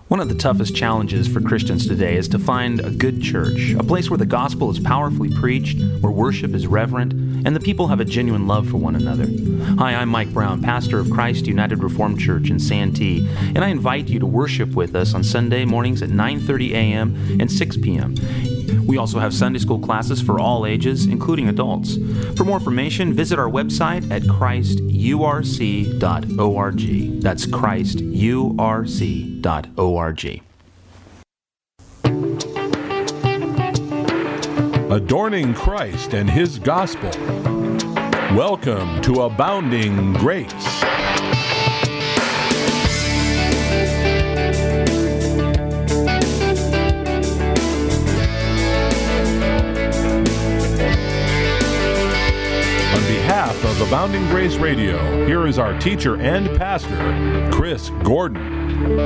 One of the toughest challenges for Christians today is to find a good church, a place where the gospel is powerfully preached, where worship is reverent, and the people have a genuine love for one another. Hi, I'm Mike Brown, pastor of Christ United Reformed Church in Santee, and I invite you to worship with us on Sunday mornings at 9:30 a.m. and 6 p.m. We also have Sunday school classes for all ages, including adults. For more information, visit our website at christurc.org. That's christurc.org. Adorning Christ and His Gospel. Welcome to Abounding Grace. On behalf of Abounding Grace Radio, here is our teacher and pastor, Chris Gordon.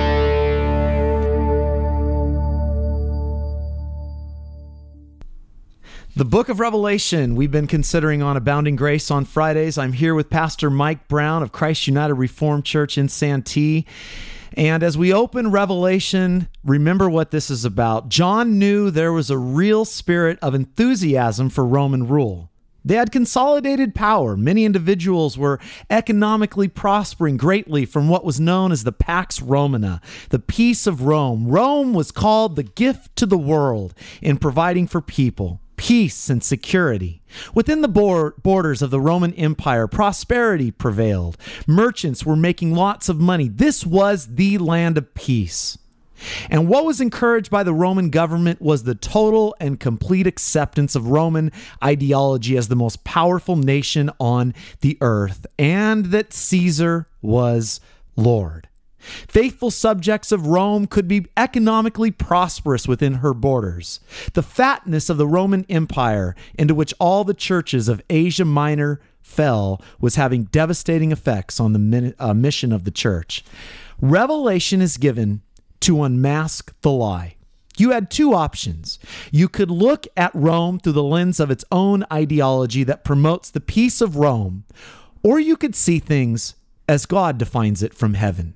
The book of Revelation we've been considering on Abounding Grace on Fridays. I'm here with Pastor Mike Brown of Christ United Reformed Church in Santee. And as we open Revelation, remember what this is about. John knew there was a real spirit of enthusiasm for Roman rule. They had consolidated power. Many individuals were economically prospering greatly from what was known as the Pax Romana, the peace of Rome. Rome was called the gift to the world in providing for people peace and security. Within the borders of the Roman Empire, prosperity prevailed. Merchants were making lots of money. This was the land of peace. And what was encouraged by the Roman government was the total and complete acceptance of Roman ideology as the most powerful nation on the earth, and that Caesar was Lord. Faithful subjects of Rome could be economically prosperous within her borders. The fatness of the Roman Empire, into which all the churches of Asia Minor fell, was having devastating effects on the mission of the church. Revelation is given to unmask the lie. You had two options. You could look at Rome through the lens of its own ideology that promotes the peace of Rome, or you could see things as God defines it from heaven.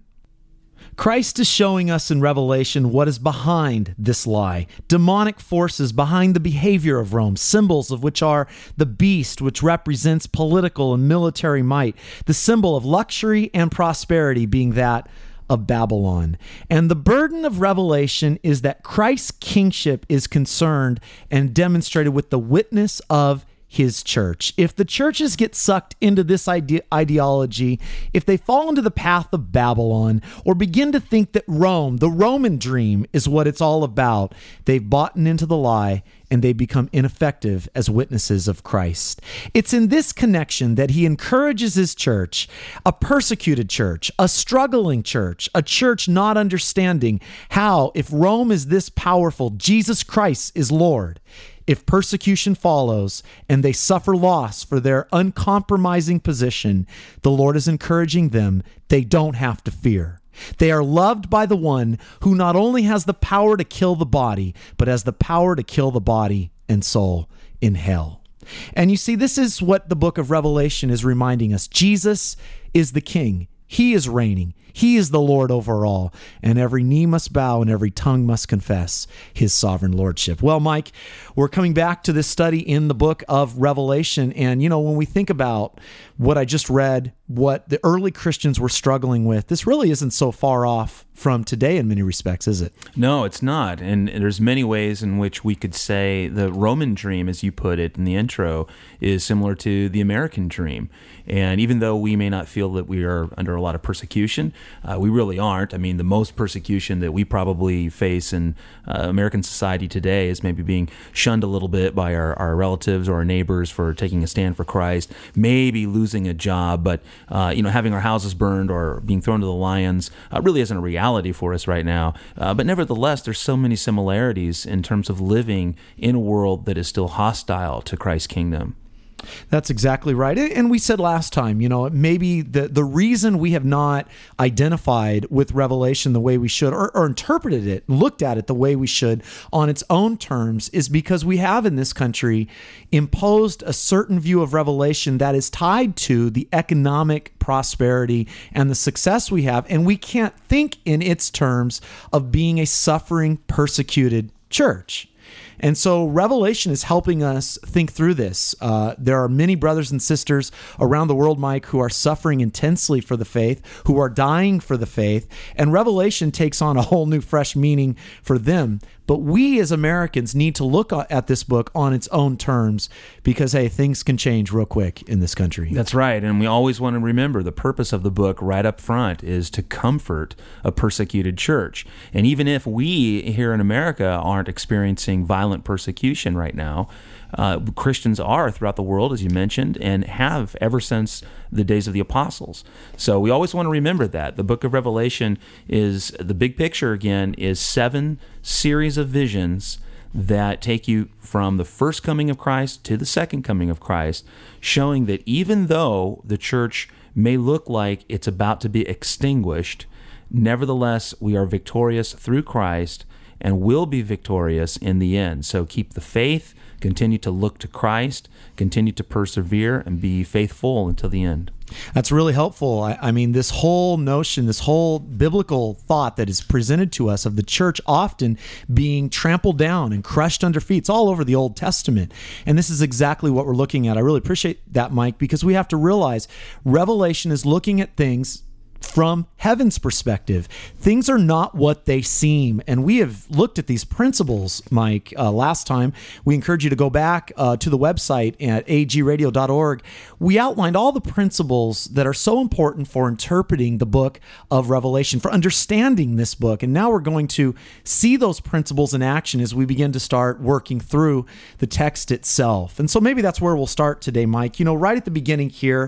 Christ is showing us in Revelation what is behind this lie. Demonic forces behind the behavior of Rome, symbols of which are the beast, which represents political and military might, the symbol of luxury and prosperity being that of Babylon. And the burden of Revelation is that Christ's kingship is concerned and demonstrated with the witness of His church. If the churches get sucked into this ideology, if they fall into the path of Babylon or begin to think that Rome, the Roman dream, is what it's all about, they've bought into the lie and they become ineffective as witnesses of Christ. It's in this connection that He encourages His church, a persecuted church, a struggling church, a church not understanding how, if Rome is this powerful, Jesus Christ is Lord. If persecution follows and they suffer loss for their uncompromising position, the Lord is encouraging them they don't have to fear. They are loved by the one who not only has the power to kill the body, but has the power to kill the body and soul in hell. And you see, this is what the book of Revelation is reminding us. Jesus is the King. He is reigning. He is the Lord over all, and every knee must bow and every tongue must confess His sovereign lordship. Well, Mike, we're coming back to this study in the book of Revelation, and when we think about what I just read, what the early Christians were struggling with, this really isn't so far off from today in many respects, is it? No, it's not. And there's many ways in which we could say the Roman dream, as you put it in the intro, is similar to the American dream. And even though we may not feel that we are under a lot of persecution, we really aren't. I mean, the most persecution that we probably face in American society today is maybe being shunned a little bit by our relatives or our neighbors for taking a stand for Christ, maybe losing a job, but having our houses burned or being thrown to the lions really isn't a reality for us right now. But nevertheless, there's so many similarities in terms of living in a world that is still hostile to Christ's kingdom. That's exactly right. And we said last time, maybe the reason we have not identified with Revelation the way we should, or interpreted it, looked at it the way we should on its own terms, is because we have in this country imposed a certain view of Revelation that is tied to the economic prosperity and the success we have. And we can't think in its terms of being a suffering, persecuted church. And so Revelation is helping us think through this. There are many brothers and sisters around the world, Mike, who are suffering intensely for the faith, who are dying for the faith, and Revelation takes on a whole new, fresh meaning for them. But we as Americans need to look at this book on its own terms because, hey, things can change real quick in this country. That's right. And we always want to remember the purpose of the book right up front is to comfort a persecuted church. And even if we here in America aren't experiencing violent persecution right now, Christians are throughout the world, as you mentioned, and have ever since the days of the apostles. So we always want to remember that. The book of Revelation is, the big picture again, is 7 series of visions that take you from the first coming of Christ to the second coming of Christ, showing that even though the church may look like it's about to be extinguished, nevertheless, we are victorious through Christ and will be victorious in the end. So keep the faith, continue to look to Christ, continue to persevere, and be faithful until the end. That's really helpful. I mean, this whole notion, this whole biblical thought that is presented to us of the church often being trampled down and crushed under feet, it's all over the Old Testament. And this is exactly what we're looking at. I really appreciate that, Mike, because we have to realize Revelation is looking at things from heaven's perspective. Things are not what they seem. And we have looked at these principles, Mike, last time. We encourage you to go back to the website at agradio.org. We outlined all the principles that are so important for interpreting the book of Revelation, for understanding this book. And now we're going to see those principles in action as we begin to start working through the text itself. And so maybe that's where we'll start today, Mike. Right at the beginning here,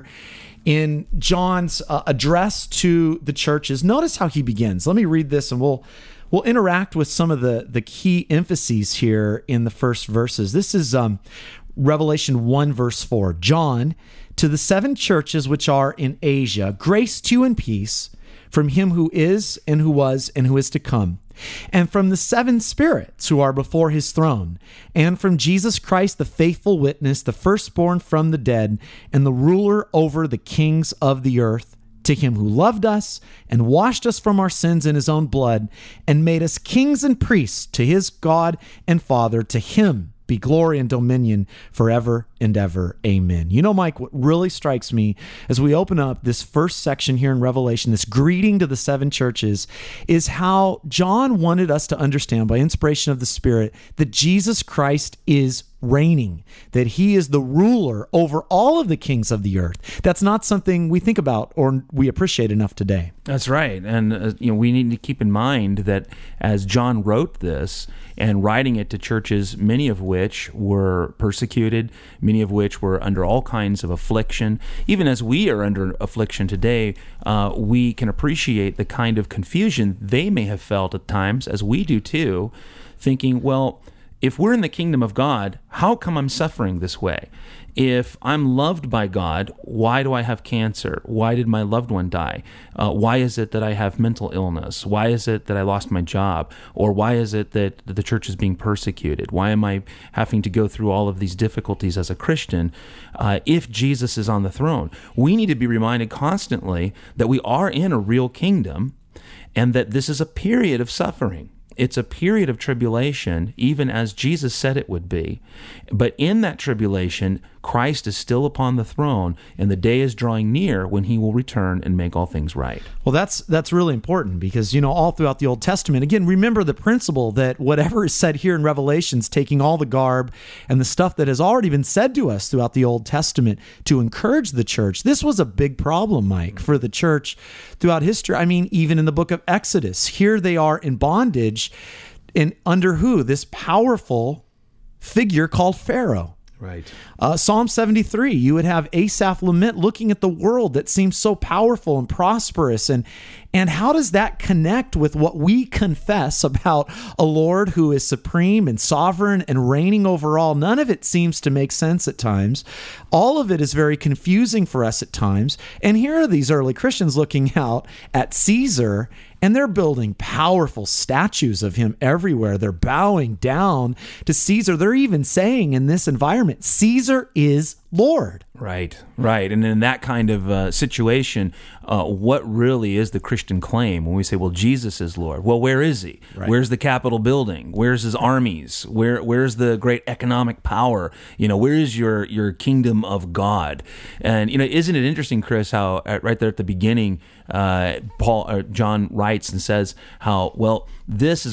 in John's address to the churches, notice how he begins. Let me read this, and we'll interact with some of the key emphases here in the first verses. This is Revelation 1, verse 4. John, to the 7 churches which are in Asia, grace to you and peace from him who is, and who was, and who is to come, and from the 7 spirits who are before his throne, and from Jesus Christ, the faithful witness, the firstborn from the dead, and the ruler over the kings of the earth, to him who loved us and washed us from our sins in his own blood, and made us kings and priests to his God and Father. To him be glory and dominion forever and ever. Amen. Mike, what really strikes me as we open up this first section here in Revelation, this greeting to the 7 churches, is how John wanted us to understand by inspiration of the Spirit that Jesus Christ is reigning, that he is the ruler over all of the kings of the earth. That's not something we think about or we appreciate enough today. That's right. And we need to keep in mind that as John wrote this and writing it to churches, many of which were persecuted, many of which were under all kinds of affliction, even as we are under affliction today, we can appreciate the kind of confusion they may have felt at times, as we do too, thinking, well, if we're in the kingdom of God, how come I'm suffering this way? If I'm loved by God, why do I have cancer? Why did my loved one die? Why is it that I have mental illness? Why is it that I lost my job? Or why is it that the church is being persecuted? Why am I having to go through all of these difficulties as a Christian if Jesus is on the throne? We need to be reminded constantly that we are in a real kingdom and that this is a period of suffering. It's a period of tribulation, even as Jesus said it would be. But in that tribulation, Christ is still upon the throne, and the day is drawing near when he will return and make all things right. Well, that's really important because, all throughout the Old Testament, again, remember the principle that whatever is said here in Revelation's taking all the garb and the stuff that has already been said to us throughout the Old Testament to encourage the church. This was a big problem, Mike, for the church throughout history. I mean, even in the book of Exodus, here they are in bondage, and under who? This powerful figure called Pharaoh. Right. Psalm 73, you would have Asaph lament looking at the world that seems so powerful and prosperous. And how does that connect with what we confess about a Lord who is supreme and sovereign and reigning over all? None of it seems to make sense at times. All of it is very confusing for us at times. And here are these early Christians looking out at Caesar, and they're building powerful statues of him everywhere. They're bowing down to Caesar. They're even saying in this environment, Caesar is Lord. Right. And in that kind of situation, what really is the Christian claim when we say, well, Jesus is Lord? Well, where is he? Right. Where's the Capitol building? Where's his armies? Where's the great economic power? Where is your kingdom of God? And, isn't it interesting, Chris, how right there at the beginning, John writes and says how, well, this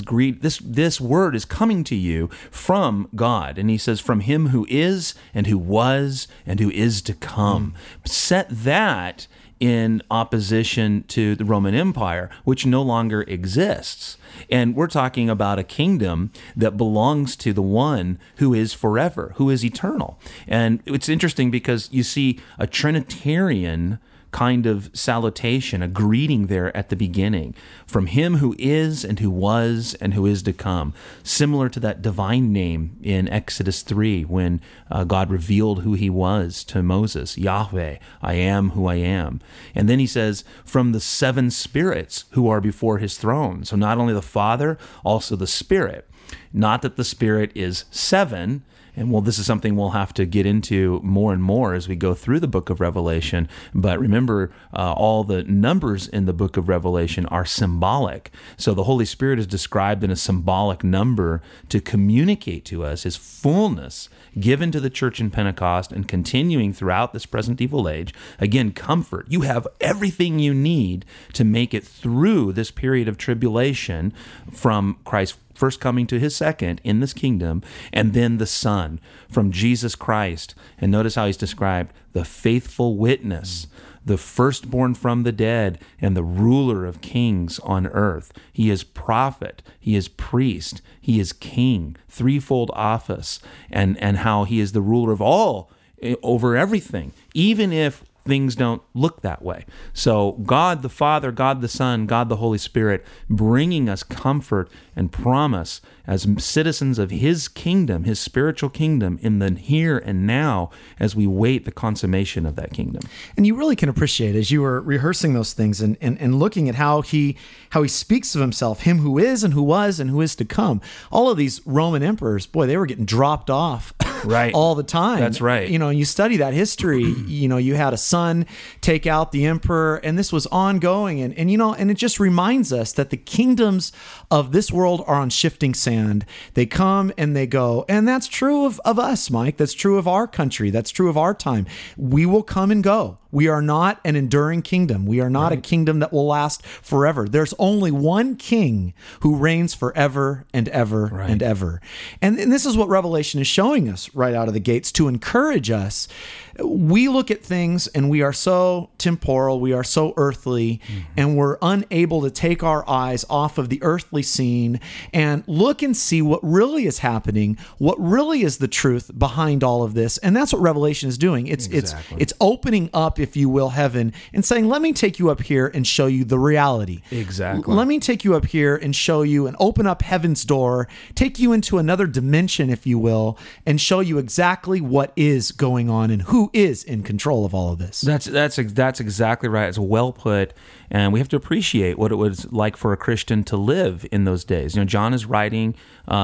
word is coming to you from God. And he says, from him who is and who was and who is to come. Set that in opposition to the Roman Empire, which no longer exists. And we're talking about a kingdom that belongs to the one who is forever, who is eternal. And it's interesting because you see a Trinitarian kind of salutation, a greeting there at the beginning, from him who is and who was and who is to come, similar to that divine name in Exodus 3 when God revealed who he was to Moses, Yahweh, I am who I am. And then he says, from the seven spirits who are before his throne. So not only the Father, also the Spirit. Not that the Spirit is seven. And well, this is something we'll have to get into more and more as we go through the book of Revelation. But remember, all the numbers in the book of Revelation are symbolic. So the Holy Spirit is described in a symbolic number to communicate to us his fullness given to the church in Pentecost and continuing throughout this present evil age. Again, comfort. You have everything you need to make it through this period of tribulation from Christ's first coming to his second in this kingdom, and then the Son from Jesus Christ. And notice how he's described, the faithful witness, the firstborn from the dead, and the ruler of kings on earth. He is prophet, he is priest, he is king, threefold office, and how he is the ruler of all over everything, even if things don't look that way. So God the Father, God the Son, God the Holy Spirit, bringing us comfort and promise as citizens of his kingdom, his spiritual kingdom, in the here and now as we wait the consummation of that kingdom. And you really can appreciate, as you were rehearsing those things and looking at how he speaks of himself, him who is and who was and who is to come. All of these Roman emperors, boy, they were getting dropped off right all the time. That's right. You study that history, you had a son take out the emperor, and this was ongoing. And it just reminds us that the kingdoms of this world are on shifting sand. They come and they go. And that's true of us, Mike. That's true of our country. That's true of our time. We will come and go. We are not an enduring kingdom. We are not a kingdom that will last forever. There's only one king who reigns forever and ever and ever. And this is what Revelation is showing us right out of the gates to encourage us. We look at things and we are so temporal, we are so earthly, and we're unable to take our eyes off of the earthly scene and look and see what really is happening, what really is the truth behind all of this. And that's what Revelation is doing. It's opening up, if you will, heaven and saying, let me take you up here and show you the reality. Exactly. Let me take you up here and show you and open up heaven's door, take you into another dimension, if you will, and show you exactly what is going on and who is in control of all of this. That's exactly right. It's well put, and we have to appreciate what it was like for a Christian to live in those days. John is writing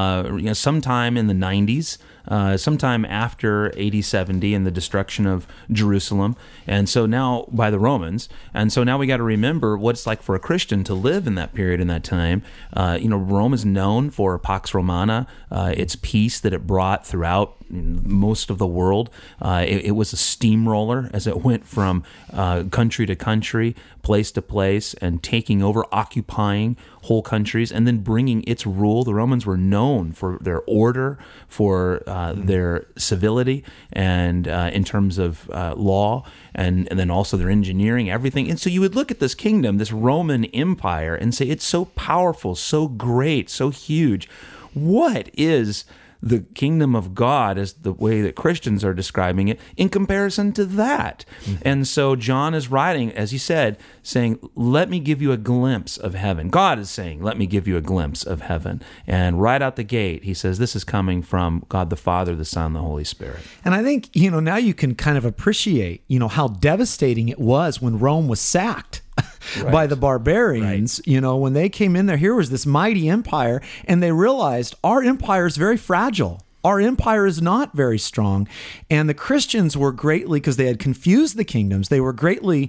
sometime in the 90s, sometime after AD 70 and the destruction of Jerusalem, and so now by the Romans, and so now we got to remember what it's like for a Christian to live in that period, in that time. Rome is known for Pax Romana, its peace that it brought throughout most of the world. It was a steamroller as it went from country to country, place to place, and taking over, occupying whole countries, and then bringing its rule. The Romans were known for their order, for their civility, and in terms of law, and then also their engineering, everything. And so you would look at this kingdom, this Roman Empire, and say, it's so powerful, so great, so huge. What is the kingdom of God as the way that Christians are describing it in comparison to that. And so John is writing, as he said, saying, let me give you a glimpse of heaven. God is saying, let me give you a glimpse of heaven. And right out the gate, he says, this is coming from God the Father, the Son, the Holy Spirit. And I think, now you can kind of appreciate, how devastating it was when Rome was sacked. Right. By the barbarians, right. When they came in there, here was this mighty empire, and they realized our empire is very fragile. Our empire is not very strong. And the Christians were greatly, because they had confused the kingdoms, they were greatly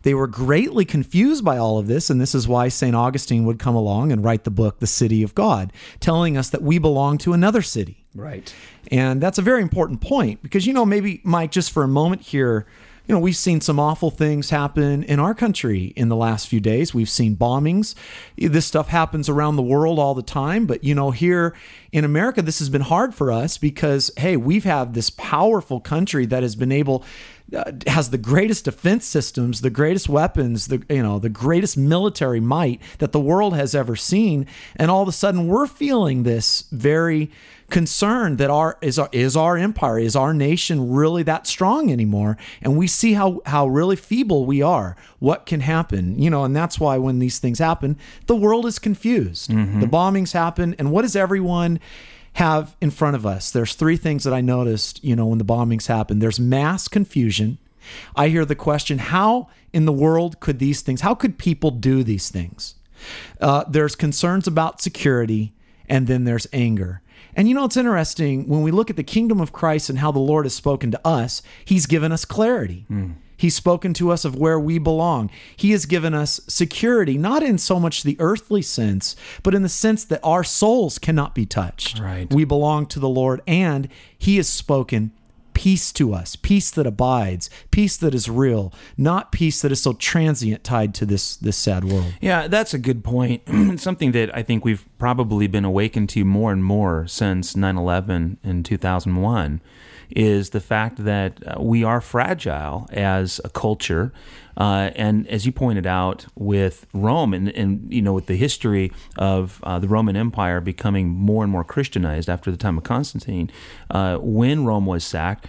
confused by all of this. And this is why St. Augustine would come along and write the book, The City of God, telling us that we belong to another city. Right. And that's a very important point because, maybe, Mike, just for a moment here, we've seen some awful things happen in our country in the last few days. We've seen bombings. This stuff happens around the world all the time. But, here in America, this has been hard for us because, hey, we've had this powerful country that has been able, has the greatest defense systems, the greatest weapons, the greatest military might that the world has ever seen. And all of a sudden, we're feeling this very concerned that is our empire, is our nation really that strong anymore? And we see how really feeble we are. What can happen? And that's why when these things happen, the world is confused. Mm-hmm. The bombings happen, and what does everyone have in front of us? There's three things that I noticed, when the bombings happen. There's mass confusion. I hear the question, how in the world could these things, how could people do these things? There's concerns about security, and then there's anger. And it's interesting, when we look at the kingdom of Christ and how the Lord has spoken to us, he's given us clarity. He's spoken to us of where we belong. He has given us security, not in so much the earthly sense, but in the sense that our souls cannot be touched. Right. We belong to the Lord, and he has spoken peace to us, peace that abides, peace that is real, not peace that is so transient tied to this sad world. Yeah, that's a good point. It's something that I think we've probably been awakened to more and more since 9/11 in 2001 is the fact that we are fragile as a culture. And as you pointed out with Rome and with the history of the Roman Empire becoming more and more Christianized after the time of Constantine, when Rome was sacked,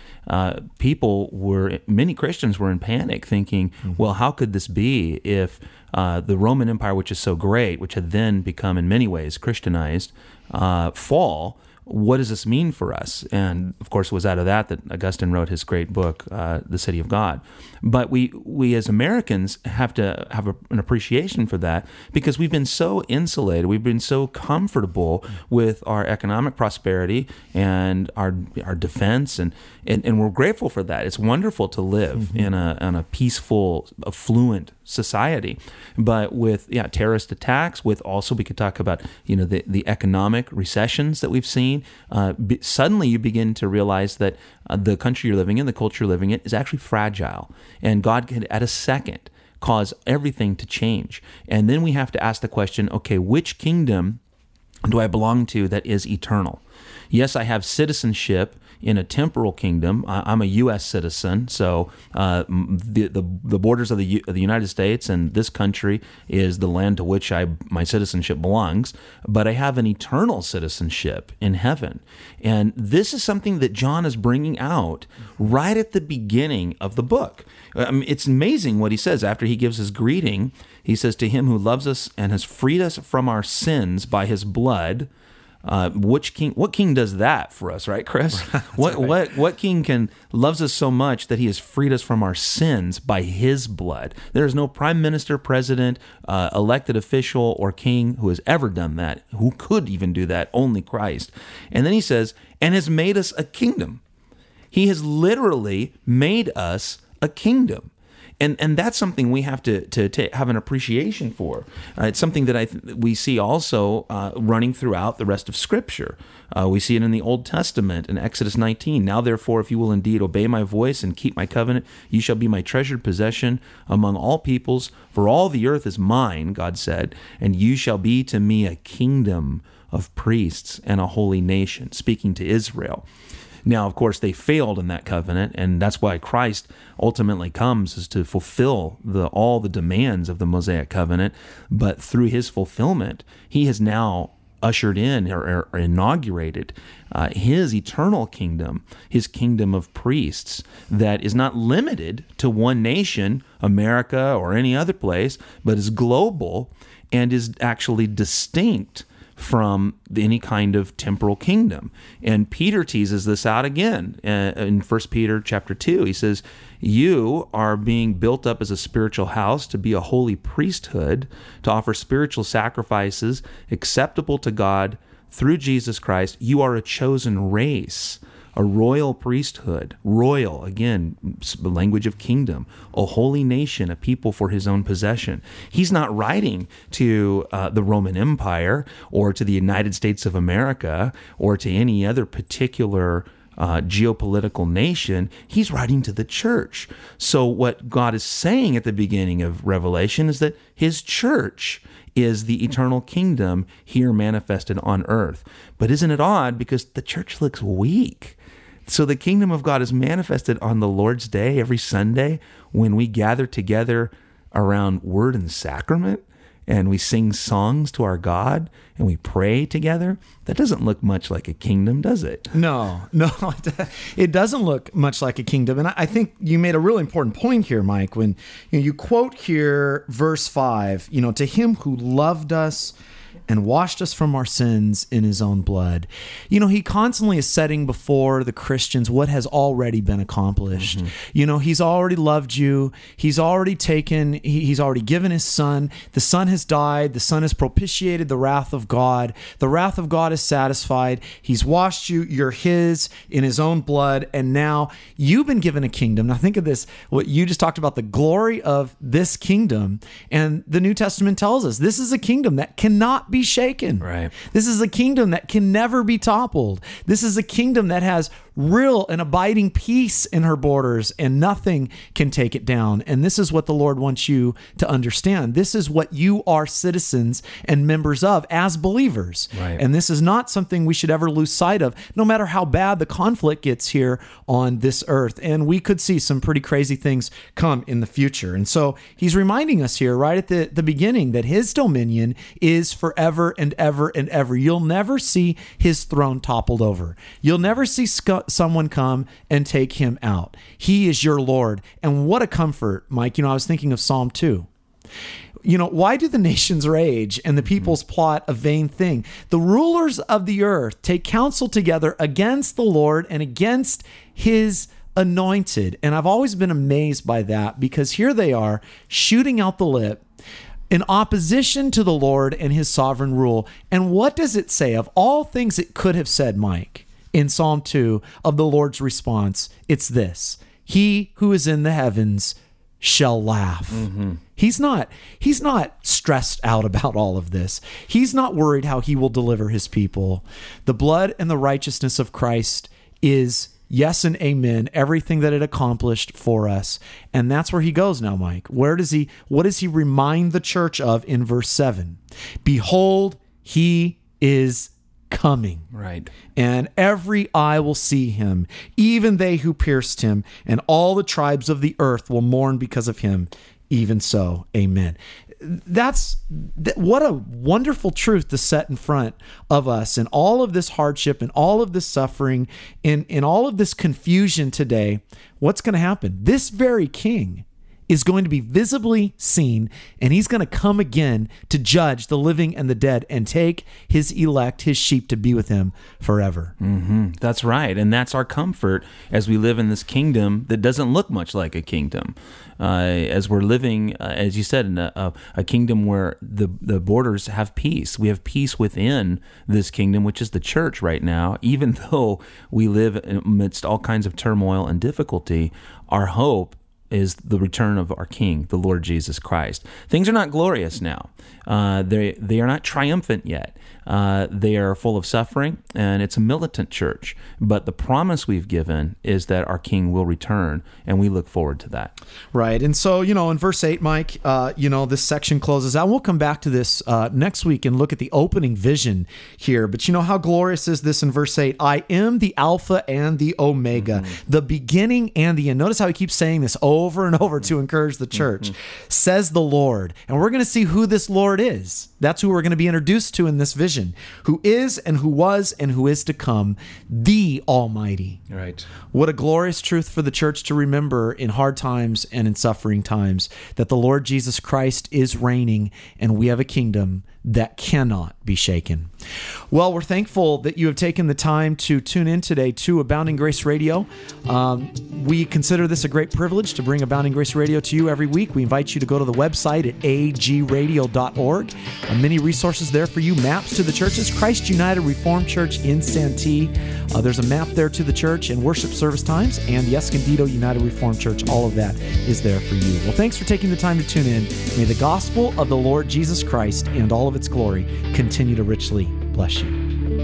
many Christians were in panic thinking, well, how could this be if the Roman Empire, which is so great, which had then become in many ways Christianized, fall? What does this mean for us? And of course, it was out of that Augustine wrote his great book, The City of God. But we as Americans have to have an appreciation for that because we've been so insulated, we've been so comfortable with our economic prosperity and our defense, and we're grateful for that. It's wonderful to live in a peaceful, affluent society. But with terrorist attacks, with also we could talk about the economic recessions that we've seen. Suddenly you begin to realize that the country you're living in, the culture you're living in, is actually fragile. And God can, at a second, cause everything to change. And then we have to ask the question, okay, which kingdom do I belong to that is eternal? Yes, I have citizenship in a temporal kingdom. I'm a U.S. citizen, so the borders of the United States and this country is the land to which my citizenship belongs. But I have an eternal citizenship in heaven, and this is something that John is bringing out right at the beginning of the book. It's amazing what he says after he gives his greeting. He says, "To him who loves us and has freed us from our sins by his blood." What king does that for us, right, Chris? What king loves us so much that he has freed us from our sins by his blood? There is no prime minister, president, elected official, or king who has ever done that, who could even do that, only Christ. And then he says, and has made us a kingdom. He has literally made us a kingdom. And that's something we have to have an appreciation for. It's something that we see also running throughout the rest of Scripture. We see it in the Old Testament in Exodus 19. Now, therefore, if you will indeed obey my voice and keep my covenant, you shall be my treasured possession among all peoples. For all the earth is mine, God said, and you shall be to me a kingdom of priests and a holy nation, speaking to Israel. Now, of course, they failed in that covenant, and that's why Christ ultimately comes, is to fulfill all the demands of the Mosaic covenant. But through his fulfillment, he has now ushered in or inaugurated his eternal kingdom, his kingdom of priests that is not limited to one nation, America or any other place, but is global and is actually distinct from any kind of temporal kingdom. And Peter teases this out again in 1 Peter chapter 2. He says, you are being built up as a spiritual house to be a holy priesthood, to offer spiritual sacrifices acceptable to God through Jesus Christ. You are a chosen race, a royal priesthood, royal, again, the language of kingdom, a holy nation, a people for his own possession. He's not writing to the Roman Empire or to the United States of America or to any other particular geopolitical nation. He's writing to the church. So what God is saying at the beginning of Revelation is that his church is the eternal kingdom here manifested on earth. But isn't it odd? Because the church looks weak. So the kingdom of God is manifested on the Lord's Day every Sunday when we gather together around word and sacrament and we sing songs to our God and we pray together. That doesn't look much like a kingdom, does it? No, it doesn't look much like a kingdom. And I think you made a really important point here, Mike, when you quote here verse 5, to him who loved us and washed us from our sins in his own blood. He constantly is setting before the Christians what has already been accomplished. Mm-hmm. He's already loved you. He's already he's already given his son. The son has died. The son has propitiated the wrath of God. The wrath of God is satisfied. He's washed you. You're his in his own blood. And now you've been given a kingdom. Now think of this, what you just talked about, the glory of this kingdom. And the New Testament tells us this is a kingdom that cannot be shaken. Right. This is a kingdom that can never be toppled. This is a kingdom that has real and abiding peace in her borders, and nothing can take it down. And this is what the Lord wants you to understand. This is what you are citizens and members of as believers. Right. And this is not something we should ever lose sight of, no matter how bad the conflict gets here on this earth. And we could see some pretty crazy things come in the future. And so he's reminding us here right at the beginning that his dominion is forever and ever and ever. You'll never see his throne toppled over. You'll never see someone come and take him out. He is your Lord. And what a comfort, Mike. I was thinking of Psalm 2. Why do the nations rage and the peoples plot a vain thing? The rulers of the earth take counsel together against the Lord and against his anointed. And I've always been amazed by that, because here they are shooting out the lip in opposition to the Lord and his sovereign rule. And what does it say? Of all things it could have said, Mike, in Psalm 2 of the Lord's response, it's this: he who is in the heavens shall laugh. Mm-hmm. He's not stressed out about all of this. He's not worried how he will deliver his people. The blood and the righteousness of Christ is yes and amen, everything that it accomplished for us. And that's where he goes now, Mike. What does he remind the church of in verse 7? Behold, he is coming. Right. And every eye will see him, even they who pierced him, and all the tribes of the earth will mourn because of him. Even so, amen. What a wonderful truth to set in front of us in all of this hardship and all of this suffering, in all of this confusion today. What's going to happen? This very king is going to be visibly seen, and he's going to come again to judge the living and the dead and take his elect, his sheep, to be with him forever. Mm-hmm. That's right. And that's our comfort as we live in this kingdom that doesn't look much like a kingdom. As we're living, as you said, in a kingdom where the borders have peace. We have peace within this kingdom, which is the church right now. Even though we live amidst all kinds of turmoil and difficulty, our hope is the return of our King, the Lord Jesus Christ. Things are not glorious now. They are not triumphant yet. They are full of suffering, and it's a militant church. But the promise we've given is that our King will return, and we look forward to that. Right. And so, in verse 8, Mike, this section closes out. We'll come back to this next week and look at the opening vision here. But how glorious is this in verse 8? I am the Alpha and the Omega, the beginning and the end. Notice how he keeps saying this over over and over to encourage the church, says the Lord. And we're going to see who this Lord is. That's who we're going to be introduced to in this vision, who is and who was and who is to come, the Almighty. Right. What a glorious truth for the church to remember in hard times and in suffering times, that the Lord Jesus Christ is reigning and we have a kingdom that cannot be shaken. Well, we're thankful that you have taken the time to tune in today to Abounding Grace Radio. We consider this a great privilege to bring Abounding Grace Radio to you every week. We invite you to go to the website at agradio.org. Many resources there for you, maps to the churches. Christ United Reformed Church in Santee. There's a map there to the church and worship service times, and the Escondido United Reformed Church. All of that is there for you. Well, thanks for taking the time to tune in. May the gospel of the Lord Jesus Christ and all of its glory continue to richly bless you.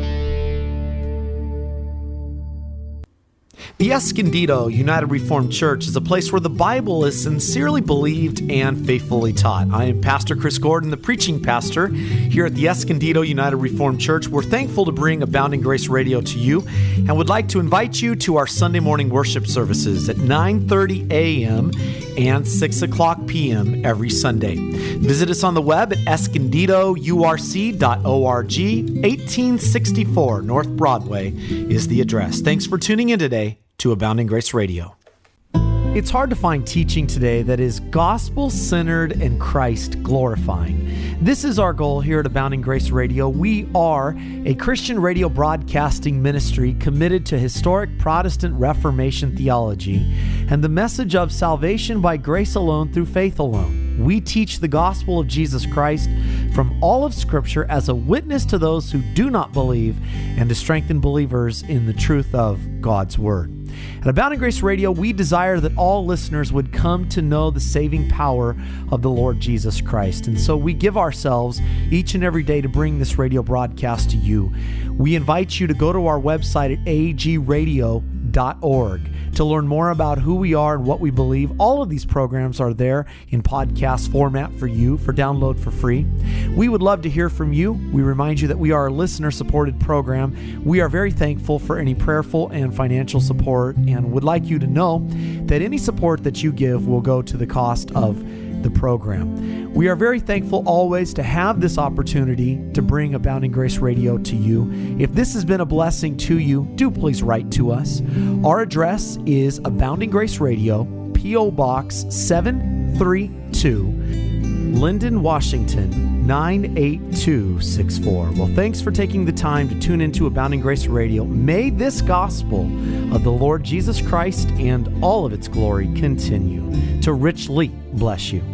The Escondido United Reformed Church is a place where the Bible is sincerely believed and faithfully taught. I am Pastor Chris Gordon, the preaching pastor here at the Escondido United Reformed Church. We're thankful to bring Abounding Grace Radio to you and would like to invite you to our Sunday morning worship services at 9:30 a.m. and 6 o'clock p.m. every Sunday. Visit us on the web at escondidourc.org. 1864 North Broadway is the address. Thanks for tuning in today to Abounding Grace Radio. It's hard to find teaching today that is gospel-centered and Christ-glorifying. This is our goal here at Abounding Grace Radio. We are a Christian radio broadcasting ministry committed to historic Protestant Reformation theology and the message of salvation by grace alone through faith alone. We teach the gospel of Jesus Christ from all of Scripture as a witness to those who do not believe and to strengthen believers in the truth of God's Word. At Abounding Grace Radio, we desire that all listeners would come to know the saving power of the Lord Jesus Christ. And so we give ourselves each and every day to bring this radio broadcast to you. We invite you to go to our website at agradio.org to learn more about who we are and what we believe. All of these programs are there in podcast format for you for download for free. We would love to hear from you. We remind you that we are a listener-supported program. We are very thankful for any prayerful and financial support and would like you to know that any support that you give will go to the cost of the program. We are very thankful always to have this opportunity to bring Abounding Grace Radio to you. If this has been a blessing to you, do please write to us. Our address is Abounding Grace Radio, P.O. Box 732, Linden, Washington 98264. Well, thanks for taking the time to tune into Abounding Grace Radio. May this gospel of the Lord Jesus Christ and all of its glory continue to richly bless you.